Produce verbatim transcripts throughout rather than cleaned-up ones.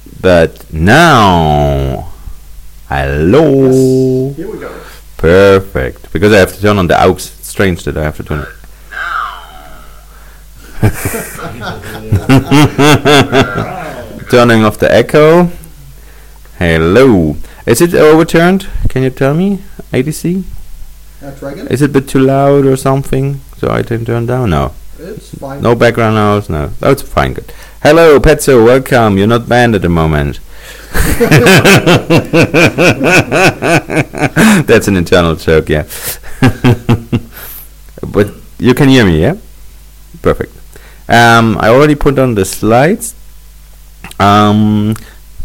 But now, hello. Yes, here we go. Perfect. Because I have to turn on the aux. It's strange that I have to turn it. Turning off the echo. Hello. Is it overturned? Can you tell me, A D C? Uh, try again. Is it a bit too loud or something? So I can turn down? No. It's fine. No background noise? No. Oh, it's fine. Good. Hello, Petzo. Welcome. You're not banned at the moment. That's an internal joke, yeah. But you can hear me, yeah? Perfect. Um, I already put on the slides. Um,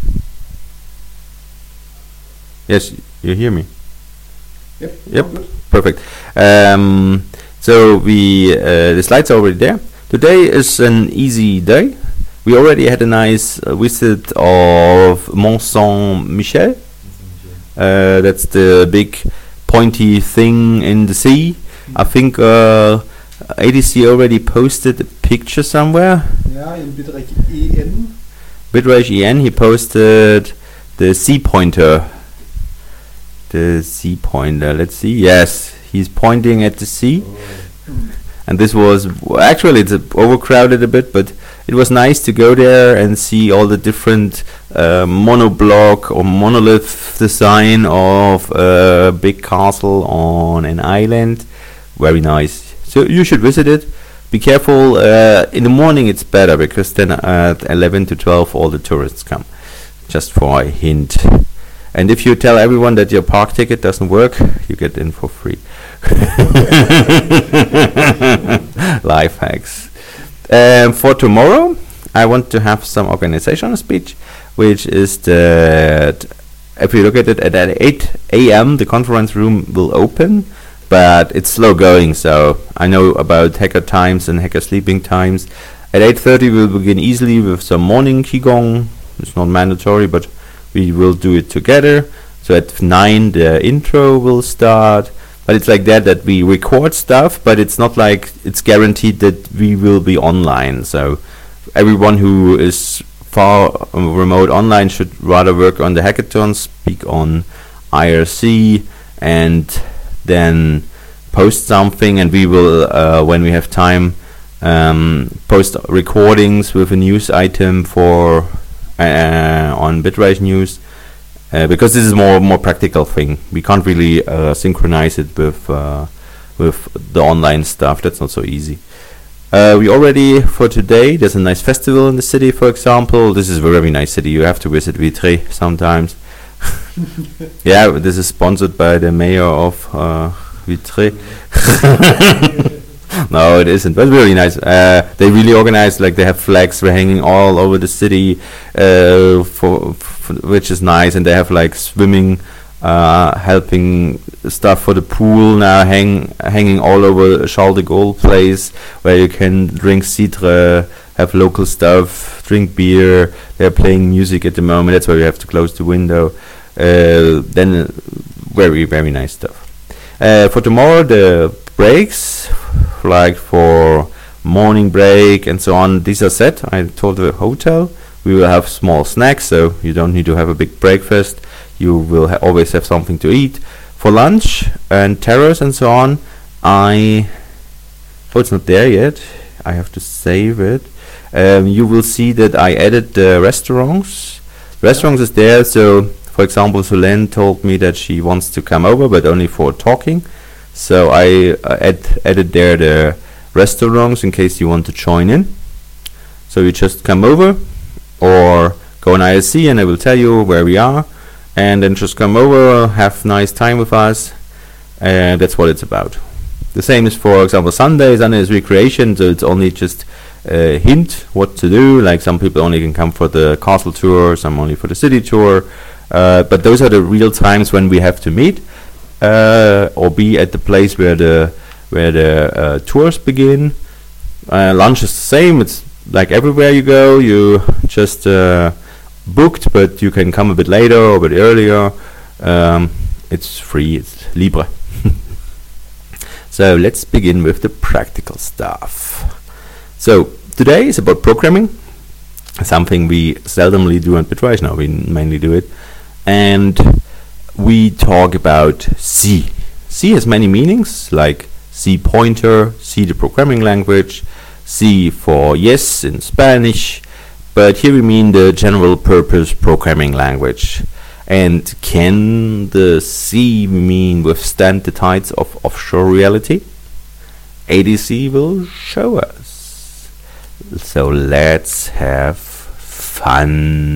yes, you hear me? Yep. Yep. all good. Perfect. Um, so we uh, the slides are already there. Today is an easy day. We already had a nice uh, visit of Mont Saint-Michel. Uh, that's the big pointy thing in the sea. I think uh, A D C already posted a picture somewhere. Yeah, in Bitreich E N. Bitreich E N, he posted the sea pointer. The sea pointer, let's see. Yes, he's pointing at the sea. And this was, w- actually it's uh, overcrowded a bit, but it was nice to go there and see all the different uh, monoblock or monolith design of a big castle on an island. Very nice. So you should visit it. Be careful, uh, in the morning it's better because then at eleven to twelve all the tourists come. Just for a hint. And if you tell everyone that your park ticket doesn't work, you get in for free. Life hacks. Um, for tomorrow, I want to have some organizational speech, which is that if you look at it, at, at eight a m the conference room will open, but it's slow going. So I know about hacker times and hacker sleeping times. At eight thirty, we'll begin easily with some morning qigong. It's not mandatory, but we will do it together. So at nine, the intro will start. But it's like that, that we record stuff, but it's not like it's guaranteed that we will be online. So everyone who is far um, remote online should rather work on the hackathon, speak on I R C, and then post something. And we will, uh, when we have time, um, post recordings with a news item for uh, on Bitreich News. Uh, because this is more more practical thing. We can't really uh, synchronize it with uh, with the online stuff. That's not so easy. Uh, we already, for today, there's a nice festival in the city, for example. This is a very nice city. You have to visit Vitry sometimes. Yeah, this is sponsored by the mayor of uh, Vitry. No, it isn't. But really nice. Uh, they really organize, like they have flags hanging all over the city, uh, for, for which is nice. And they have like swimming, uh, helping stuff for the pool now, hang hanging all over Charles de Gaulle place, where you can drink cidre, have local stuff, drink beer. They're playing music at the moment. That's why we have to close the window. Uh, then uh, very very nice stuff. Uh, for tomorrow, the breaks, like for morning break and so on, these are set. I told the hotel we will have small snacks, so you don't need to have a big breakfast. You will ha- always have something to eat. For lunch and terrace and so on, I oh it's not there yet. I have to save it. Um, you will see that I added the restaurants. Restaurants is there, so for example, Solène told me that she wants to come over, but only for talking. So I uh, add, added there the restaurants in case you want to join in. So you just come over or go on I R C and I will tell you where we are, and then just come over, have nice time with us, and that's what it's about. The same is, for example, Sunday. Sunday is recreation, so it's only just a hint what to do. Like some people only can come for the castle tour, some only for the city tour. Uh, but those are the real times when we have to meet. Uh, or be at the place where the where the uh, tours begin. Uh, lunch is the same. It's like everywhere you go. You just uh, booked, but you can come a bit later or a bit earlier. Um, it's free. It's libre. So let's begin with the practical stuff. So today is about programming. something we seldomly do on Bitwise. Now we mainly do it. And we talk about C. C has many meanings, like C pointer, C the programming language, C for yes in Spanish, but here we mean the general purpose programming language. And can the C mean withstand the tides of offshore reality? A D C will show us. So let's have fun.